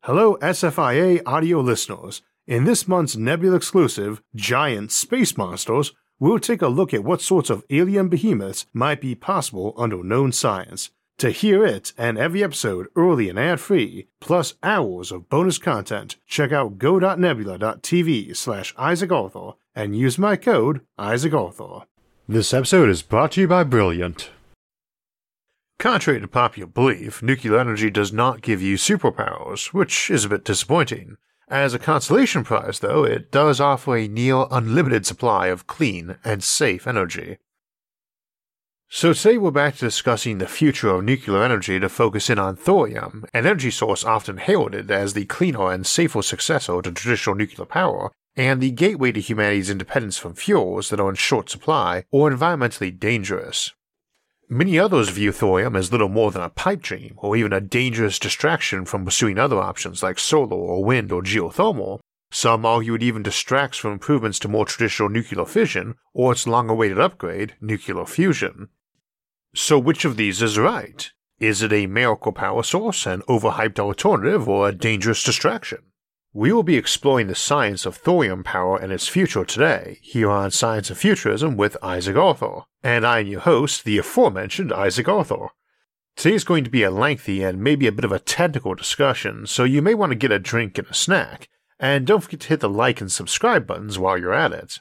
Hello SFIA audio listeners. In this month's Nebula exclusive, Giant Space Monsters, we'll take a look at what sorts of alien behemoths might be possible under known science. To hear it and every episode early and ad-free, plus hours of bonus content, check out go.nebula.tv/IsaacArthur and use my code IsaacArthur. This episode is brought to you by Brilliant. Contrary to popular belief, nuclear energy does not give you superpowers, which is a bit disappointing. As a consolation prize, though, it does offer a near unlimited supply of clean and safe energy. So today we're back to discussing the future of nuclear energy to focus in on thorium, an energy source often heralded as the cleaner and safer successor to traditional nuclear power, and the gateway to humanity's independence from fuels that are in short supply or environmentally dangerous. Many others view thorium as little more than a pipe dream, or even a dangerous distraction from pursuing other options like solar or wind or geothermal. Some argue it even distracts from improvements to more traditional nuclear fission, or its long-awaited upgrade, nuclear fusion. So which of these is right? Is it a miracle power source, an overhyped alternative, or a dangerous distraction? We will be exploring the science of thorium power and its future today, here on Science of Futurism with Isaac Arthur, and I am your host, the aforementioned Isaac Arthur. Today is going to be a lengthy and maybe a bit of a technical discussion, so you may want to get a drink and a snack, and don't forget to hit the like and subscribe buttons while you're at it.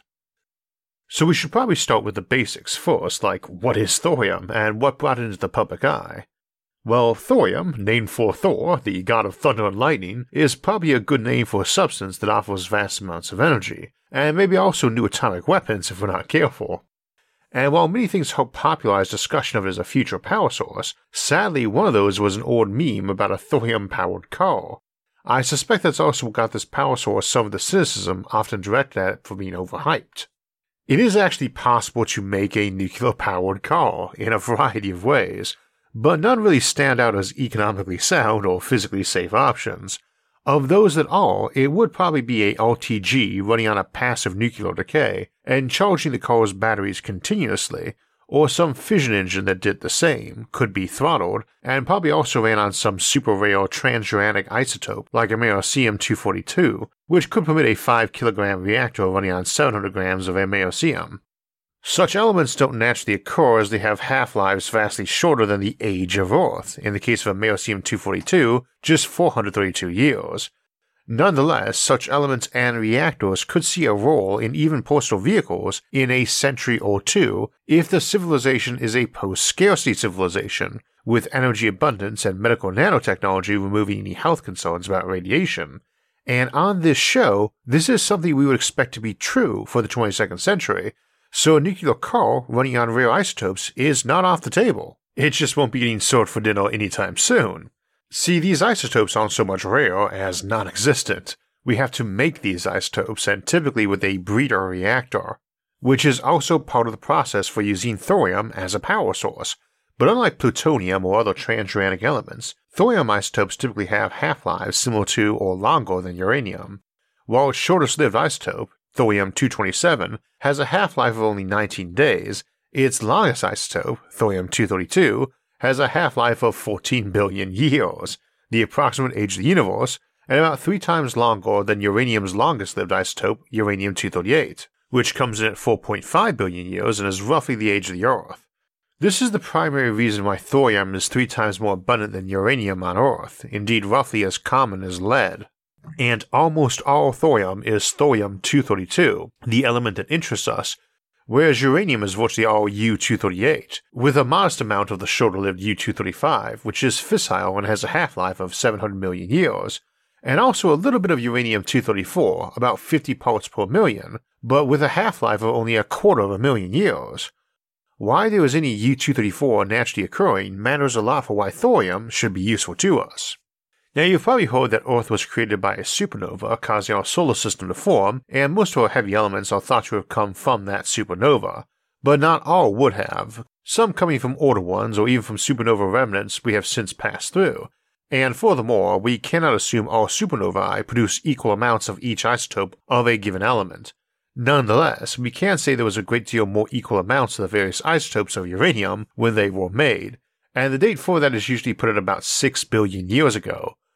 So we should probably start with the basics first, like what is thorium, and what brought it into the public eye. Well, thorium, named for Thor, the god of thunder and lightning, is probably a good name for a substance that offers vast amounts of energy, and maybe also new atomic weapons if we're not careful. And while many things help popularize discussion of it as a future power source, sadly one of those was an old meme about a thorium-powered car. I suspect that's also what got this power source some of the cynicism often directed at it for being overhyped. It is actually possible to make a nuclear-powered car in a variety of ways, but none really stand out as economically sound or physically safe options. Of those that are, it would probably be a RTG running on a passive nuclear decay and charging the car's batteries continuously, or some fission engine that did the same, could be throttled, and probably also ran on some super rare transuranic isotope like americium-242, which could permit a 5 kg reactor running on 700 grams of americium. Such elements don't naturally occur as they have half-lives vastly shorter than the age of Earth, in the case of americium-242, just 432 years. Nonetheless, such elements and reactors could see a role in even personal vehicles in a century or two if the civilization is a post-scarcity civilization, with energy abundance and medical nanotechnology removing any health concerns about radiation. And on this show, this is something we would expect to be true for the 22nd century, so a nuclear car running on rare isotopes is not off the table. It just won't be getting served for dinner anytime soon. See, these isotopes aren't so much rare as non-existent. We have to make these isotopes, and typically with a breeder reactor, which is also part of the process for using thorium as a power source. But unlike plutonium or other transuranic elements, thorium isotopes typically have half-lives similar to or longer than uranium. While its shortest-lived isotope, thorium-227, has a half-life of only 19 days, its longest isotope, thorium-232, has a half-life of 14 billion years, the approximate age of the universe, and about 3 times longer than uranium's longest-lived isotope, uranium-238, which comes in at 4.5 billion years and is roughly the age of the Earth. This is the primary reason why thorium is 3 times more abundant than uranium on Earth, indeed roughly as common as lead. And almost all thorium is thorium-232, the element that interests us, whereas uranium is virtually all U-238, with a modest amount of the shorter-lived U-235, which is fissile and has a half-life of 700 million years, and also a little bit of uranium-234, about 50 parts per million, but with a half-life of only 250,000 years. Why there is any U-234 naturally occurring matters a lot for why thorium should be useful to us. Now, you've probably heard that Earth was created by a supernova causing our solar system to form, and most of our heavy elements are thought to have come from that supernova, but not all would have, some coming from older ones or even from supernova remnants we have since passed through, and furthermore, we cannot assume all supernovae produce equal amounts of each isotope of a given element. Nonetheless, we can say there was a great deal more equal amounts of the various isotopes of uranium when they were made, and the date for that is usually put at about 6 billion years ago,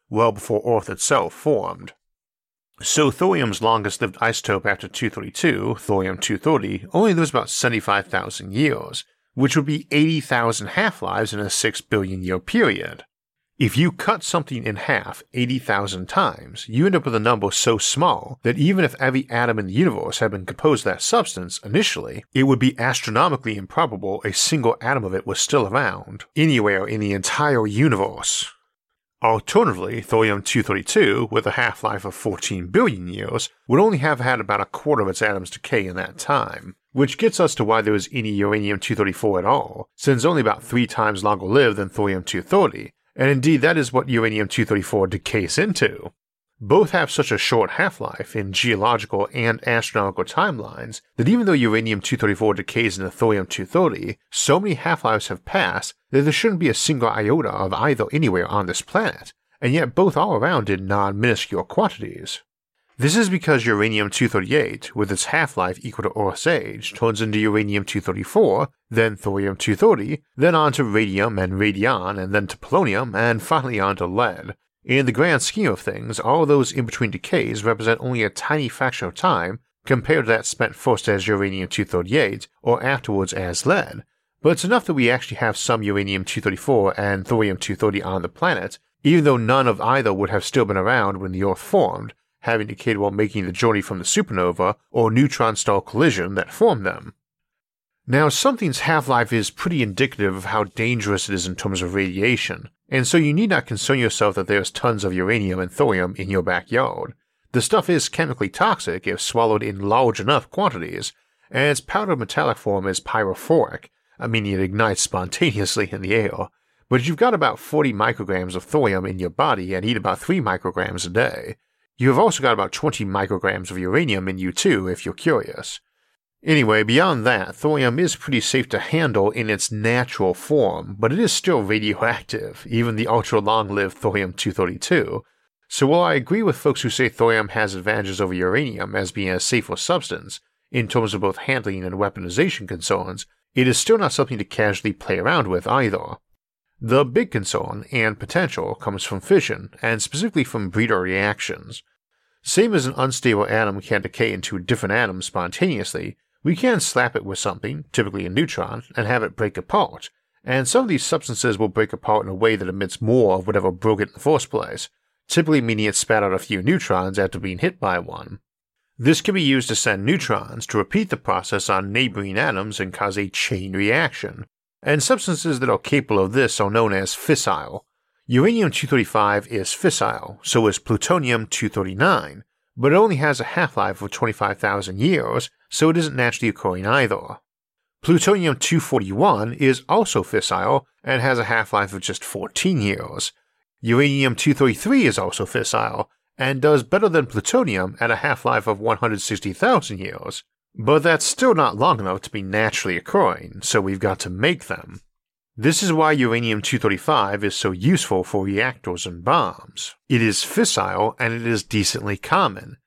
well before Earth itself formed. So thorium's longest-lived isotope after 232, thorium-230, only lives about 75,000 years, which would be 80,000 half-lives in a 6 billion year period. If you cut something in half 80,000 times, you end up with a number so small that even if every atom in the universe had been composed of that substance initially, it would be astronomically improbable a single atom of it was still around, anywhere in the entire universe. Alternatively, thorium-232, with a half-life of 14 billion years, would only have had about a quarter of its atoms decay in that time, which gets us to why there was any uranium-234 at all, since only about 3 times longer lived than thorium-230, and indeed that is what uranium-234 decays into. Both have such a short half-life in geological and astronomical timelines that even though uranium-234 decays into thorium-230, so many half-lives have passed that there shouldn't be a single iota of either anywhere on this planet, and yet both are around in non-minuscule quantities. This is because uranium-238, with its half-life equal to Earth's age, turns into uranium-234, then thorium-230, then on to radium and radion, and then to polonium, and finally on to lead. In the grand scheme of things, all those in-between decays represent only a tiny fraction of time compared to that spent first as uranium-238 or afterwards as lead, but it's enough that we actually have some uranium-234 and thorium-230 on the planet, even though none of either would have still been around when the Earth formed, having decayed while making the journey from the supernova or neutron-star collision that formed them. Now, something's half-life is pretty indicative of how dangerous it is in terms of radiation, and so you need not concern yourself that there's tons of uranium and thorium in your backyard. The stuff is chemically toxic if swallowed in large enough quantities, and its powdered metallic form is pyrophoric, meaning it ignites spontaneously in the air, but you've got about 40 micrograms of thorium in your body and eat about 3 micrograms a day. You have also got about 20 micrograms of uranium in you too, if you're curious. Anyway, beyond that, thorium is pretty safe to handle in its natural form, but it is still radioactive, even the ultra-long-lived thorium-232. So while I agree with folks who say thorium has advantages over uranium as being a safer substance, in terms of both handling and weaponization concerns, it is still not something to casually play around with either. The big concern and potential comes from fission, and specifically from breeder reactions. Same as an unstable atom can decay into different atoms spontaneously, we can slap it with something, typically a neutron, and have it break apart, and some of these substances will break apart in a way that emits more of whatever broke it in the first place, typically meaning it spat out a few neutrons after being hit by one. This can be used to send neutrons to repeat the process on neighboring atoms and cause a chain reaction, and substances that are capable of this are known as fissile. Uranium-235 is fissile, so is plutonium-239, but it only has a half-life of 25,000 years, so it isn't naturally occurring either. Plutonium-241 is also fissile and has a half-life of just 14 years. Uranium-233 is also fissile and does better than plutonium at a half-life of 160,000 years, but that's still not long enough to be naturally occurring, so we've got to make them. This is why uranium-235 is so useful for reactors and bombs. It is fissile and it is decently common,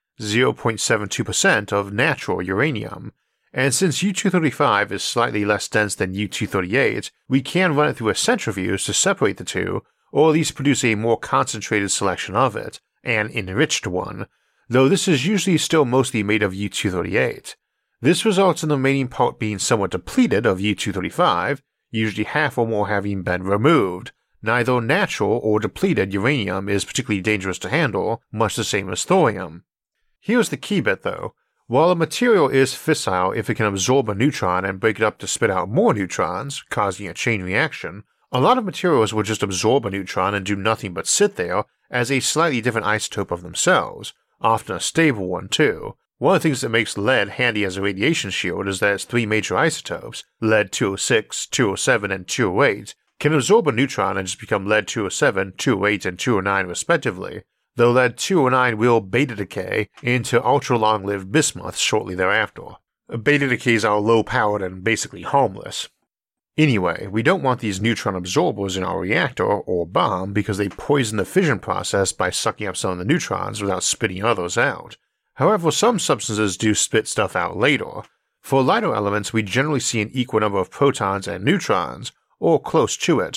0.72% of natural uranium, and since U-235 is slightly less dense than U-238, we can run it through a centrifuge to separate the two, or at least produce a more concentrated selection of it, an enriched one, though this is usually still mostly made of U-238. This results in the remaining part being somewhat depleted of U-235, usually half or more having been removed. Neither natural or depleted uranium is particularly dangerous to handle, much the same as thorium. Here's the key bit though. While a material is fissile if it can absorb a neutron and break it up to spit out more neutrons, causing a chain reaction, a lot of materials will just absorb a neutron and do nothing but sit there as a slightly different isotope of themselves, often a stable one too. One of the things that makes lead handy as a radiation shield is that its 3 major isotopes, lead-206, 207, and 208, can absorb a neutron and just become lead-207, 208, and 209 respectively, though lead-209 will beta decay into ultra-long-lived bismuth shortly thereafter. Beta decays are low-powered and basically harmless. Anyway, we don't want these neutron absorbers in our reactor or bomb because they poison the fission process by sucking up some of the neutrons without spitting others out. However, some substances do spit stuff out later. For lighter elements, we generally see an equal number of protons and neutrons, or close to it,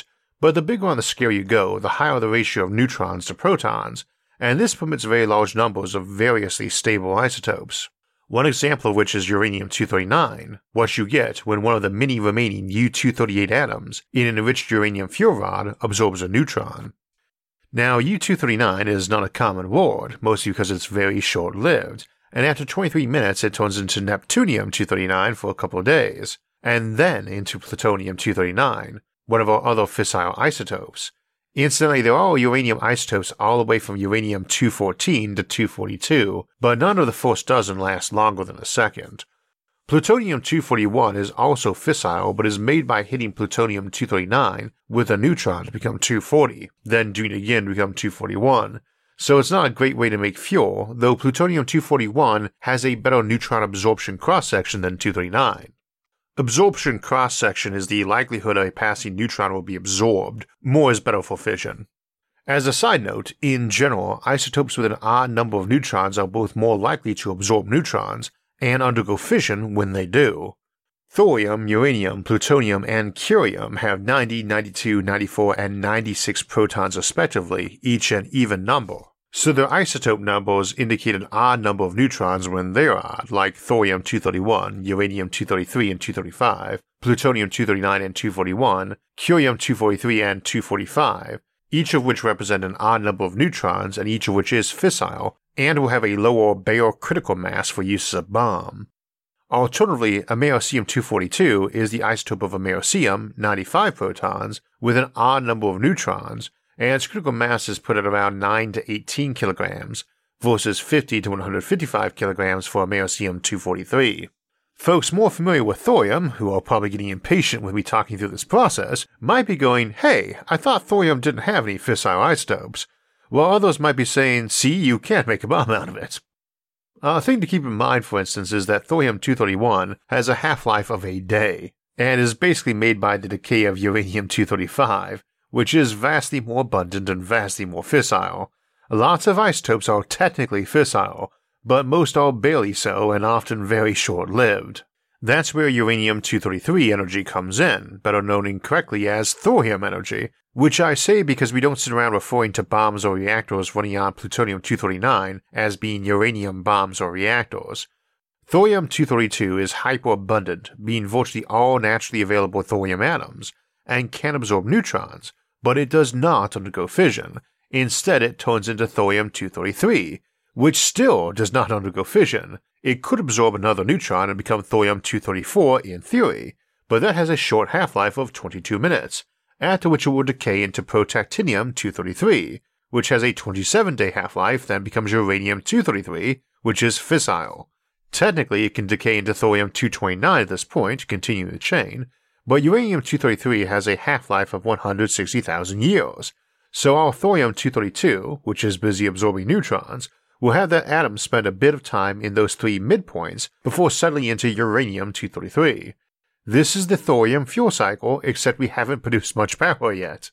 But the bigger on the scale you go, the higher the ratio of neutrons to protons, and this permits very large numbers of variously stable isotopes. One example of which is uranium-239, what you get when one of the many remaining U-238 atoms in an enriched uranium fuel rod absorbs a neutron. Now, U-239 is not a common word, mostly because it's very short-lived, and after 23 minutes it turns into Neptunium-239 for a couple of days, and then into Plutonium-239, one of our other fissile isotopes. Incidentally, there are uranium isotopes all the way from uranium-214 to 242, but none of the first dozen last longer than the second. Plutonium-241 is also fissile, but is made by hitting plutonium-239 with a neutron to become 240, then doing it again to become 241. So it's not a great way to make fuel, though plutonium-241 has a better neutron absorption cross-section than 239. Absorption cross-section is the likelihood a passing neutron will be absorbed. More is better for fission. As a side note, in general, isotopes with an odd number of neutrons are both more likely to absorb neutrons and undergo fission when they do. Thorium, uranium, plutonium, and curium have 90, 92, 94, and 96 protons respectively, each an even number. So their isotope numbers indicate an odd number of neutrons when they're odd, like thorium-231, uranium-233 and 235, plutonium-239 and 241, curium-243 and 245, each of which represent an odd number of neutrons and each of which is fissile, and will have a lower Bayer critical mass for use as a bomb. Alternatively, americium-242 is the isotope of americium, 95 protons, with an odd number of neutrons, and its critical mass is put at around 9 to 18 kilograms, versus 50 to 155 kilograms for americium-243. Folks more familiar with thorium, who are probably getting impatient with me talking through this process, might be going, hey, I thought thorium didn't have any fissile isotopes, while others might be saying, see, you can't make a bomb out of it. A thing to keep in mind, for instance, is that thorium-231 has a half-life of a day, and is basically made by the decay of uranium-235, which is vastly more abundant and vastly more fissile. Lots of isotopes are technically fissile, but most are barely so and often very short-lived. That's where uranium-233 energy comes in, better known incorrectly as thorium energy, which I say because we don't sit around referring to bombs or reactors running on plutonium-239 as being uranium bombs or reactors. Thorium-232 is hyperabundant, being virtually all naturally available thorium atoms, and can absorb neutrons, but it does not undergo fission. Instead, it turns into thorium-233, which still does not undergo fission. It could absorb another neutron and become thorium-234 in theory, but that has a short half-life of 22 minutes, after which it will decay into protactinium-233, which has a 27-day half-life, then becomes uranium-233, which is fissile. Technically, it can decay into thorium-229 at this point, continuing the chain, but uranium-233 has a half-life of 160,000 years, so our thorium-232, which is busy absorbing neutrons, will have that atom spend a bit of time in those three midpoints before settling into uranium-233. This is the thorium fuel cycle, except we haven't produced much power yet.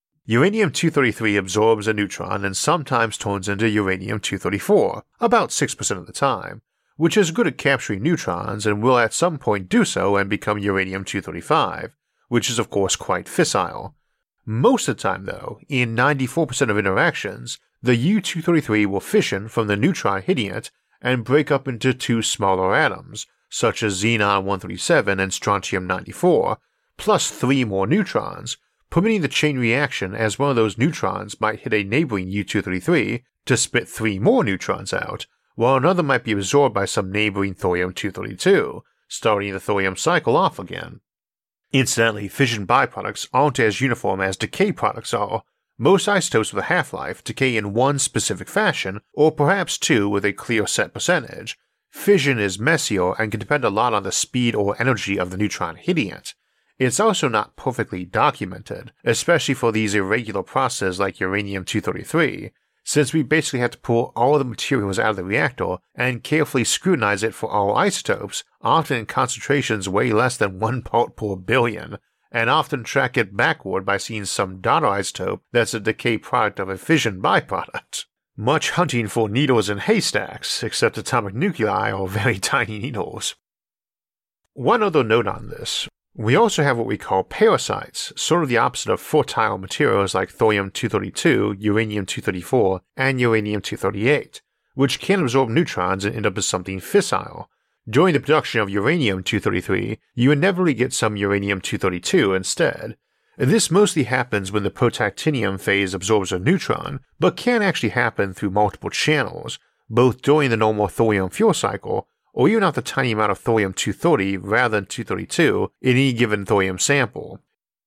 Uranium-233 absorbs a neutron and sometimes turns into uranium-234, about 6% of the time, which is good at capturing neutrons and will at some point do so and become uranium-235, which is of course quite fissile. Most of the time though, in 94% of interactions, the U-233 will fission from the neutron hitting it and break up into two smaller atoms, such as xenon-137 and strontium-94, plus 3 more neutrons, permitting the chain reaction as one of those neutrons might hit a neighboring U-233 to spit 3 more neutrons out, while another might be absorbed by some neighboring thorium-232, starting the thorium cycle off again. Incidentally, fission byproducts aren't as uniform as decay products are. Most isotopes with a half-life decay in one specific fashion, or perhaps two with a clear set percentage. Fission is messier and can depend a lot on the speed or energy of the neutron hitting it. It's also not perfectly documented, especially for these irregular processes like uranium-233, since we basically have to pull all the materials out of the reactor and carefully scrutinize it for all isotopes, often in concentrations way less than 1 part per billion, and often track it backward by seeing some daughter isotope that's a decay product of a fission byproduct. Much hunting for needles in haystacks, except atomic nuclei are very tiny needles. One other note on this. We also have what we call parasites, sort of the opposite of fertile materials like thorium-232, uranium-234, and uranium-238, which can absorb neutrons and end up as something fissile. During the production of uranium-233, you inevitably get some uranium-232 instead. This mostly happens when the protactinium phase absorbs a neutron, but can actually happen through multiple channels, both during the normal thorium fuel cycle, or even out the tiny amount of thorium-230 rather than 232 in any given thorium sample.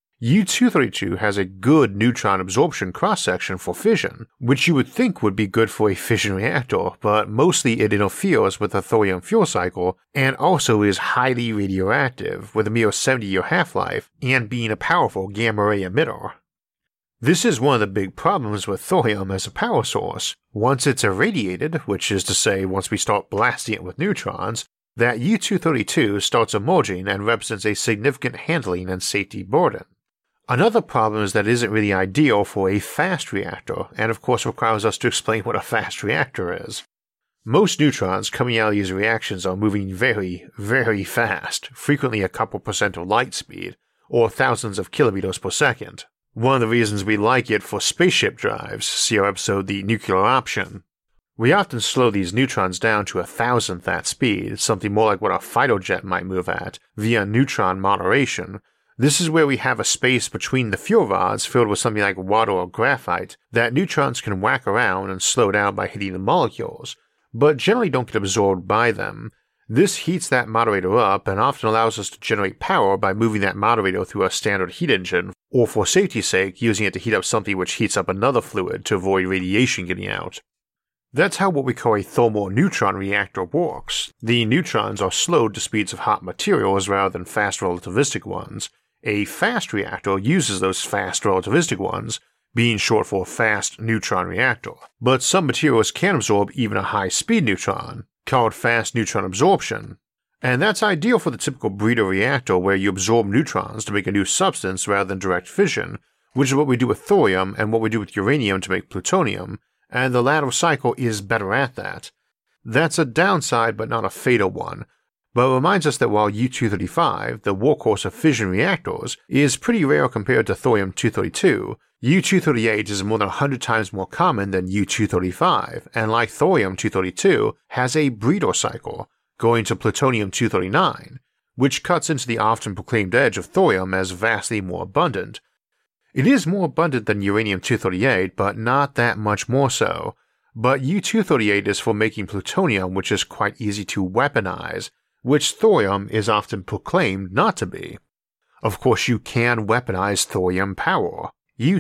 U-232 has a good neutron absorption cross-section for fission, which you would think would be good for a fission reactor, but mostly it interferes with the thorium fuel cycle and also is highly radioactive with a mere 70-year half-life and being a powerful gamma-ray emitter. This is one of the big problems with thorium as a power source. Once it's irradiated, which is to say once we start blasting it with neutrons, that U-232 starts emerging and represents a significant handling and safety burden. Another problem is that it isn't really ideal for a fast reactor, and of course requires us to explain what a fast reactor is. Most neutrons coming out of these reactions are moving very, very fast, frequently a couple percent of light speed, or thousands of kilometers per second. One of the reasons we like it for spaceship drives, see our episode The Nuclear Option. We often slow these neutrons down to 1,000th that speed, something more like what a fighter jet might move at, via neutron moderation. This is where we have a space between the fuel rods filled with something like water or graphite that neutrons can whack around and slow down by hitting the molecules, but generally don't get absorbed by them. This heats that moderator up and often allows us to generate power by moving that moderator through a standard heat engine, or for safety's sake using it to heat up something which heats up another fluid to avoid radiation getting out. That's how what we call a thermal neutron reactor works. The neutrons are slowed to speeds of hot materials rather than fast relativistic ones. A fast reactor uses those fast relativistic ones, being short for fast neutron reactor. But some materials can absorb even a high-speed neutron, called fast neutron absorption. And that's ideal for the typical breeder reactor where you absorb neutrons to make a new substance rather than direct fission, which is what we do with thorium and what we do with uranium to make plutonium, and the latter cycle is better at that. That's a downside but not a fatal one, but it reminds us that while U-235, the workhorse of fission reactors, is pretty rare compared to thorium-232, U-238 is more than 100 times more common than U-235, and like thorium-232, has a breeder cycle, going to plutonium-239, which cuts into the often proclaimed edge of thorium as vastly more abundant. It is more abundant than uranium-238, but not that much more so. But U-238 is for making plutonium, which is quite easy to weaponize, which thorium is often proclaimed not to be. Of course, you can weaponize thorium power.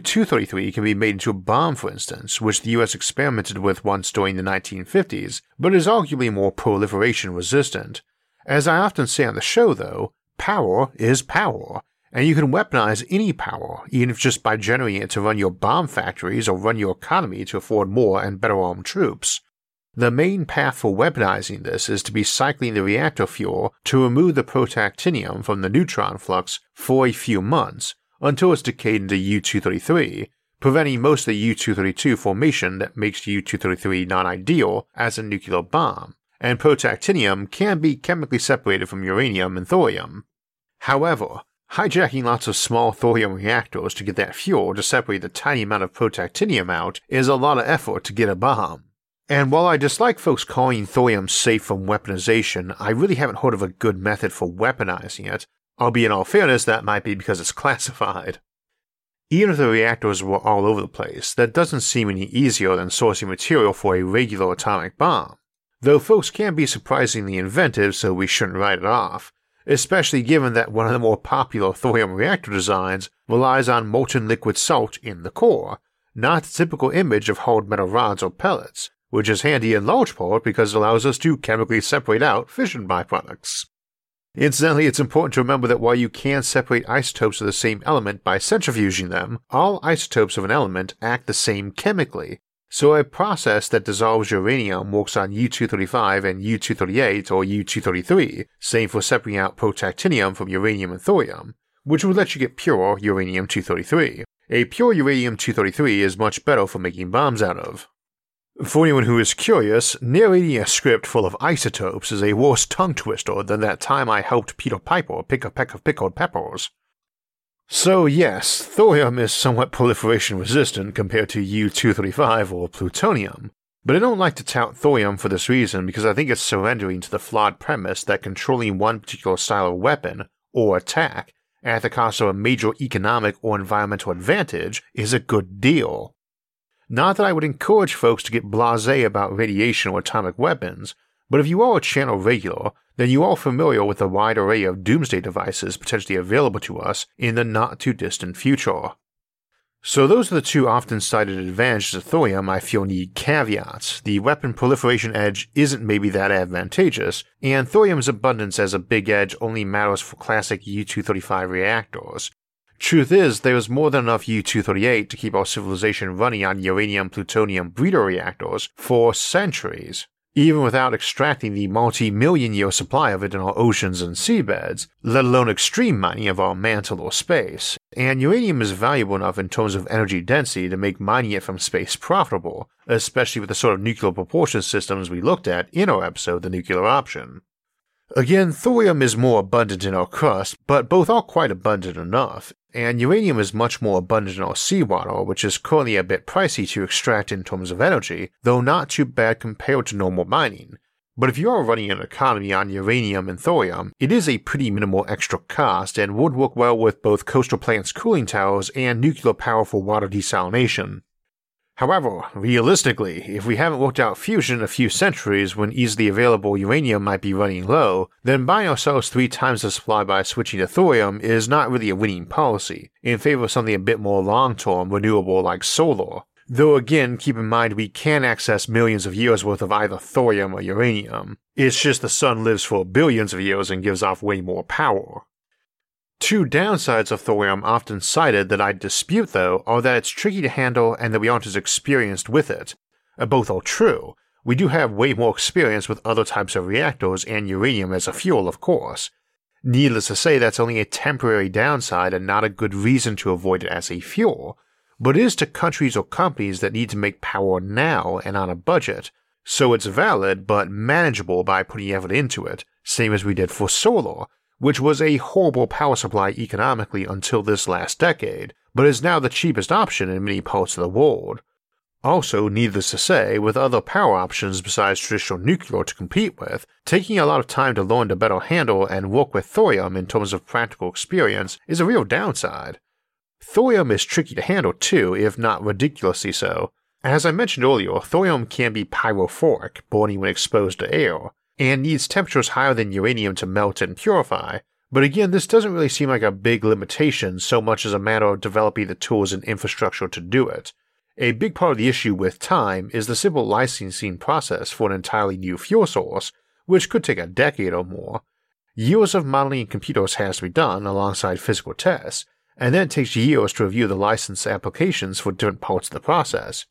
U-233 can be made into a bomb, for instance, which the US experimented with once during the 1950s, but is arguably more proliferation resistant. As I often say on the show, though, power is power, and you can weaponize any power, even if just by generating it to run your bomb factories or run your economy to afford more and better armed troops. The main path for weaponizing this is to be cycling the reactor fuel to remove the protactinium from the neutron flux for a few months, until it's decayed into U-233, preventing most of the U-232 formation that makes U-233 not ideal as a nuclear bomb, and protactinium can be chemically separated from uranium and thorium. However, hijacking lots of small thorium reactors to get that fuel to separate the tiny amount of protactinium out is a lot of effort to get a bomb. And while I dislike folks calling thorium safe from weaponization, I really haven't heard of a good method for weaponizing it, albeit in all fairness that might be because it's classified. Even if the reactors were all over the place, that doesn't seem any easier than sourcing material for a regular atomic bomb. Though folks can be surprisingly inventive, so we shouldn't write it off, especially given that one of the more popular thorium reactor designs relies on molten liquid salt in the core, not the typical image of hard metal rods or pellets, which is handy in large part because it allows us to chemically separate out fission byproducts. Incidentally, it's important to remember that while you can separate isotopes of the same element by centrifuging them, all isotopes of an element act the same chemically, so a process that dissolves uranium works on U-235 and U-238 or U-233, same for separating out protactinium from uranium and thorium, which would let you get pure uranium-233. A pure uranium-233 is much better for making bombs out of. For anyone who is curious, narrating a script full of isotopes is a worse tongue twister than that time I helped Peter Piper pick a peck of pickled peppers. So yes, thorium is somewhat proliferation resistant compared to U-235 or plutonium, but I don't like to tout thorium for this reason because I think it's surrendering to the flawed premise that controlling one particular style of weapon, or attack, at the cost of a major economic or environmental advantage is a good deal. Not that I would encourage folks to get blasé about radiation or atomic weapons, but if you are a channel regular, then you are familiar with the wide array of doomsday devices potentially available to us in the not-too-distant future. So those are the two often cited advantages of thorium I feel need caveats. The weapon proliferation edge isn't maybe that advantageous, and thorium's abundance as a big edge only matters for classic U-235 reactors. Truth is, there is more than enough U-238 to keep our civilization running on uranium-plutonium breeder reactors for centuries, even without extracting the multi-million-year supply of it in our oceans and seabeds, let alone extreme mining of our mantle or space. And uranium is valuable enough in terms of energy density to make mining it from space profitable, especially with the sort of nuclear propulsion systems we looked at in our episode The Nuclear Option. Again, thorium is more abundant in our crust, but both are quite abundant enough, and uranium is much more abundant in our seawater, which is currently a bit pricey to extract in terms of energy, though not too bad compared to normal mining. But if you are running an economy on uranium and thorium, it is a pretty minimal extra cost and would work well with both coastal plants' cooling towers and nuclear power for water desalination. However, realistically, if we haven't worked out fusion in a few centuries when easily available uranium might be running low, then buying ourselves 3 times the supply by switching to thorium is not really a winning policy, in favor of something a bit more long-term renewable like solar. Though again, keep in mind we can access millions of years worth of either thorium or uranium. It's just the sun lives for billions of years and gives off way more power. Two downsides of thorium often cited that I dispute though are that it's tricky to handle and that we aren't as experienced with it. Both are true. We do have way more experience with other types of reactors and uranium as a fuel, of course. Needless to say, that's only a temporary downside and not a good reason to avoid it as a fuel, but it is to countries or companies that need to make power now and on a budget, so it's valid but manageable by putting effort into it, same as we did for solar, which was a horrible power supply economically until this last decade, but is now the cheapest option in many parts of the world. Also, needless to say, with other power options besides traditional nuclear to compete with, taking a lot of time to learn to better handle and work with thorium in terms of practical experience is a real downside. Thorium is tricky to handle too, if not ridiculously so. As I mentioned earlier, thorium can be pyrophoric, burning when exposed to air, and needs temperatures higher than uranium to melt and purify, but again this doesn't really seem like a big limitation so much as a matter of developing the tools and infrastructure to do it. A big part of the issue with time is the simple licensing process for an entirely new fuel source, which could take a decade or more. Years of modeling in computers has to be done alongside physical tests, and then it takes years to review the license applications for different parts of the process.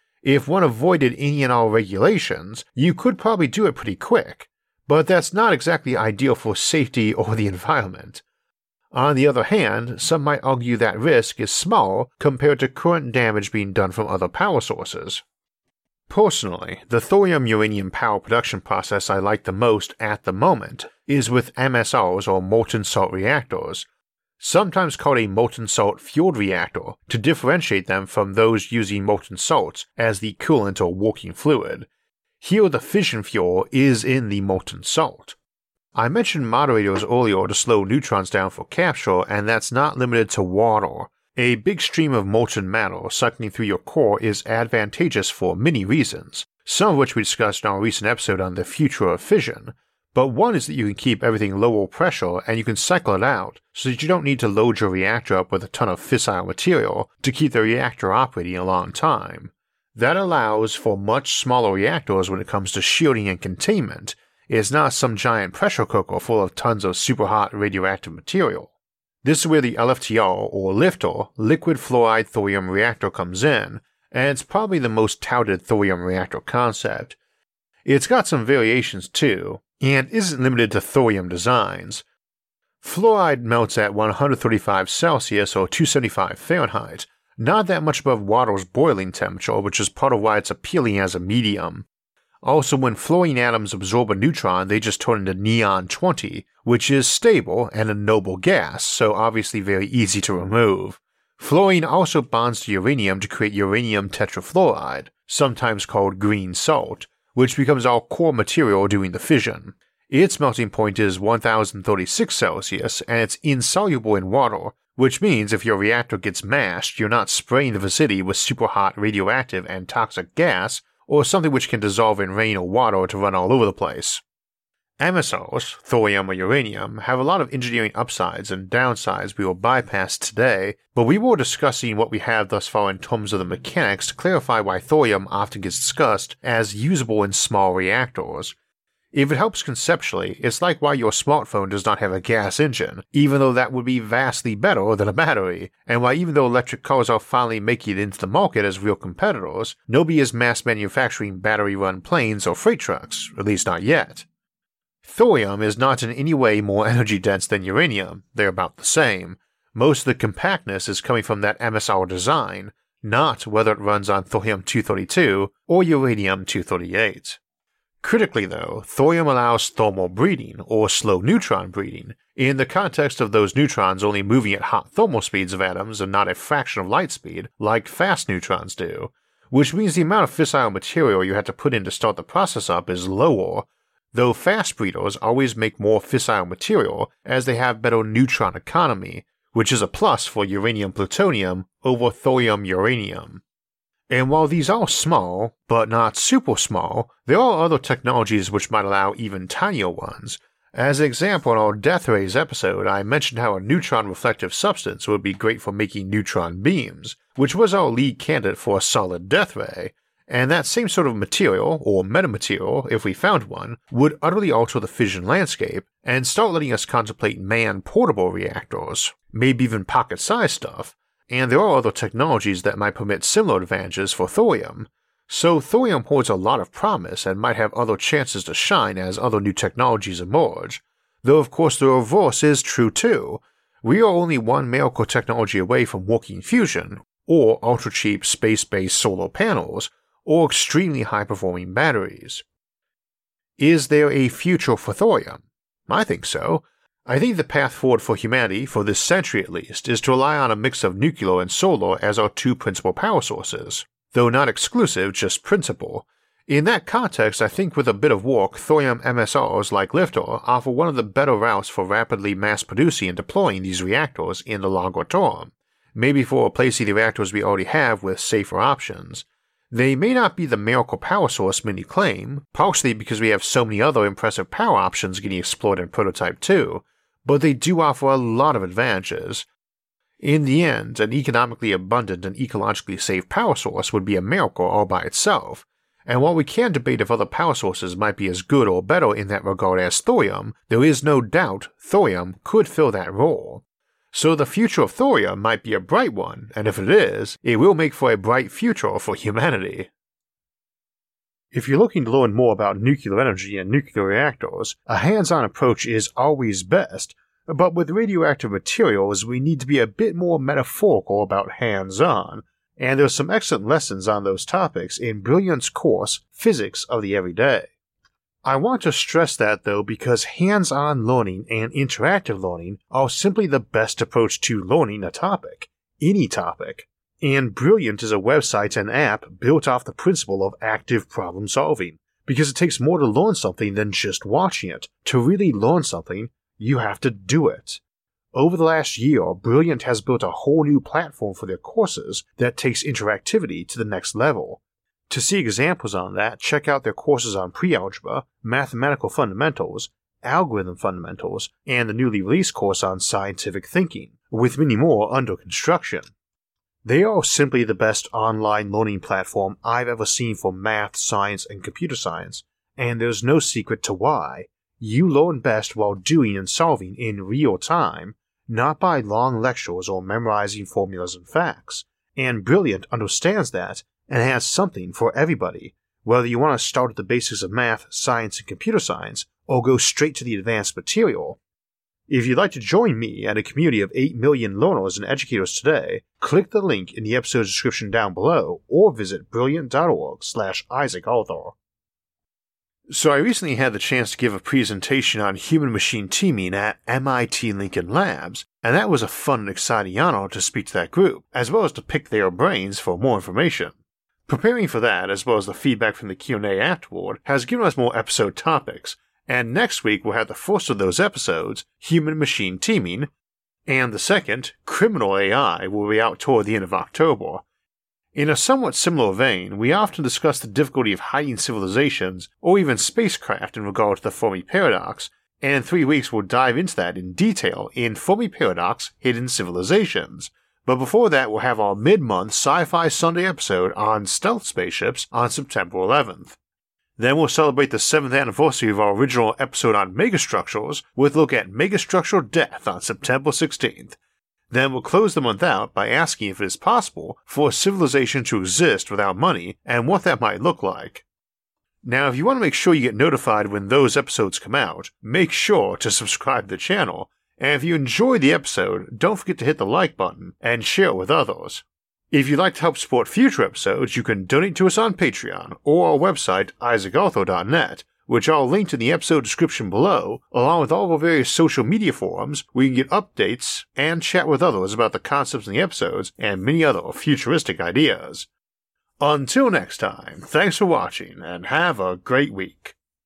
If one avoided any and all regulations, you could probably do it pretty quick, but that's not exactly ideal for safety or the environment. On the other hand, some might argue that risk is small compared to current damage being done from other power sources. Personally, the thorium-uranium power production process I like the most at the moment is with MSRs or molten salt reactors, sometimes called a molten salt fueled reactor, to differentiate them from those using molten salts as the coolant or working fluid. Here the fission fuel is in the molten salt. I mentioned moderators earlier to slow neutrons down for capture, and that's not limited to water. A big stream of molten matter sucking through your core is advantageous for many reasons, some of which we discussed in our recent episode on the future of fission. But one is that you can keep everything lower pressure and you can cycle it out so that you don't need to load your reactor up with a ton of fissile material to keep the reactor operating a long time. That allows for much smaller reactors when it comes to shielding and containment. It's not some giant pressure cooker full of tons of super hot radioactive material. This is where the LFTR or LIFTR, liquid fluoride thorium reactor, comes in, and it's probably the most touted thorium reactor concept. It's got some variations too, and isn't limited to thorium designs. Fluoride melts at 135 Celsius or 275 Fahrenheit, not that much above water's boiling temperature, which is part of why it's appealing as a medium. Also, when fluorine atoms absorb a neutron, they just turn into neon-20, which is stable and a noble gas, so obviously very easy to remove. Fluorine also bonds to uranium to create uranium tetrafluoride, sometimes called green salt, which becomes our core material during the fission. Its melting point is 1036 Celsius, and it's insoluble in water, which means if your reactor gets mashed, you're not spraying the vicinity with super hot radioactive and toxic gas, or something which can dissolve in rain or water to run all over the place. MSRs, thorium or uranium, have a lot of engineering upsides and downsides we will bypass today, but we will discussing what we have thus far in terms of the mechanics to clarify why thorium often gets discussed as usable in small reactors. If it helps conceptually, it's like why your smartphone does not have a gas engine, even though that would be vastly better than a battery, and why even though electric cars are finally making it into the market as real competitors, nobody is mass manufacturing battery-run planes or freight trucks, at least not yet. Thorium is not in any way more energy dense than uranium, they're about the same. Most of the compactness is coming from that MSR design, not whether it runs on thorium-232 or uranium-238. Critically though, thorium allows thermal breeding, or slow neutron breeding, in the context of those neutrons only moving at hot thermal speeds of atoms and not a fraction of light speed, like fast neutrons do, which means the amount of fissile material you have to put in to start the process up is lower, though fast breeders always make more fissile material as they have better neutron economy, which is a plus for uranium-plutonium over thorium-uranium. And while these are small, but not super small, there are other technologies which might allow even tinier ones. As an example, in our Death Rays episode, I mentioned how a neutron-reflective substance would be great for making neutron beams, which was our lead candidate for a solid death ray, and that same sort of material, or metamaterial if we found one, would utterly alter the fission landscape and start letting us contemplate man-portable reactors, maybe even pocket-sized stuff. And there are other technologies that might permit similar advantages for thorium, so thorium holds a lot of promise and might have other chances to shine as other new technologies emerge, though of course the reverse is true too. We are only one miracle technology away from working fusion, or ultra-cheap space-based solar panels, or extremely high-performing batteries. Is there a future for thorium? I think so. I think the path forward for humanity, for this century at least, is to rely on a mix of nuclear and solar as our two principal power sources, though not exclusive, just principal. In that context, I think with a bit of work, thorium MSRs like LIFTR offer one of the better routes for rapidly mass-producing and deploying these reactors in the longer term, maybe for replacing the reactors we already have with safer options. They may not be the miracle power source many claim, partially because we have so many other impressive power options getting explored in Prototype 2, but they do offer a lot of advantages. In the end, an economically abundant and ecologically safe power source would be a miracle all by itself, and while we can debate if other power sources might be as good or better in that regard as thorium, there is no doubt thorium could fill that role. So the future of thorium might be a bright one, and if it is, it will make for a bright future for humanity. If you're looking to learn more about nuclear energy and nuclear reactors, a hands-on approach is always best, but with radioactive materials we need to be a bit more metaphorical about hands-on, and there's some excellent lessons on those topics in Brilliant's course, Physics of the Everyday. I want to stress that though because hands-on learning and interactive learning are simply the best approach to learning a topic, any topic. And Brilliant is a website and app built off the principle of active problem solving, because it takes more to learn something than just watching it. To really learn something, you have to do it. Over the last year, Brilliant has built a whole new platform for their courses that takes interactivity to the next level. To see examples on that, check out their courses on pre-algebra, mathematical fundamentals, algorithm fundamentals, and the newly released course on scientific thinking, with many more under construction. They are simply the best online learning platform I've ever seen for math, science, and computer science, and there's no secret to why. You learn best while doing and solving in real time, not by long lectures or memorizing formulas and facts, and Brilliant understands that and has something for everybody, whether you want to start at the basics of math, science, and computer science, or go straight to the advanced material. If you'd like to join me and a community of 8 million learners and educators today, click the link in the episode description down below or visit brilliant.org/IsaacArthur. So I recently had the chance to give a presentation on human-machine teaming at MIT Lincoln Labs, and that was a fun and exciting honor to speak to that group, as well as to pick their brains for more information. Preparing for that, as well as the feedback from the Q&A afterward, has given us more episode topics, and next week we'll have the first of those episodes, Human-Machine Teaming, and the second, Criminal AI, will be out toward the end of October. In a somewhat similar vein, we often discuss the difficulty of hiding civilizations, or even spacecraft in regard to the Fermi Paradox, and in 3 weeks we'll dive into that in detail in Fermi Paradox Hidden Civilizations. But before that, we'll have our mid-month Sci-Fi Sunday episode on stealth spaceships on September 11th. Then we'll celebrate the 7th anniversary of our original episode on megastructures with a look at megastructural death on September 16th. Then we'll close the month out by asking if it is possible for a civilization to exist without money and what that might look like. Now, if you want to make sure you get notified when those episodes come out, make sure to subscribe to the channel, and if you enjoyed the episode, don't forget to hit the like button and share it with others. If you'd like to help support future episodes, you can donate to us on Patreon or our website, isaacarthur.net, which I'll link in the episode description below, along with all of our various social media forums where you can get updates and chat with others about the concepts in the episodes and many other futuristic ideas. Until next time, thanks for watching and have a great week.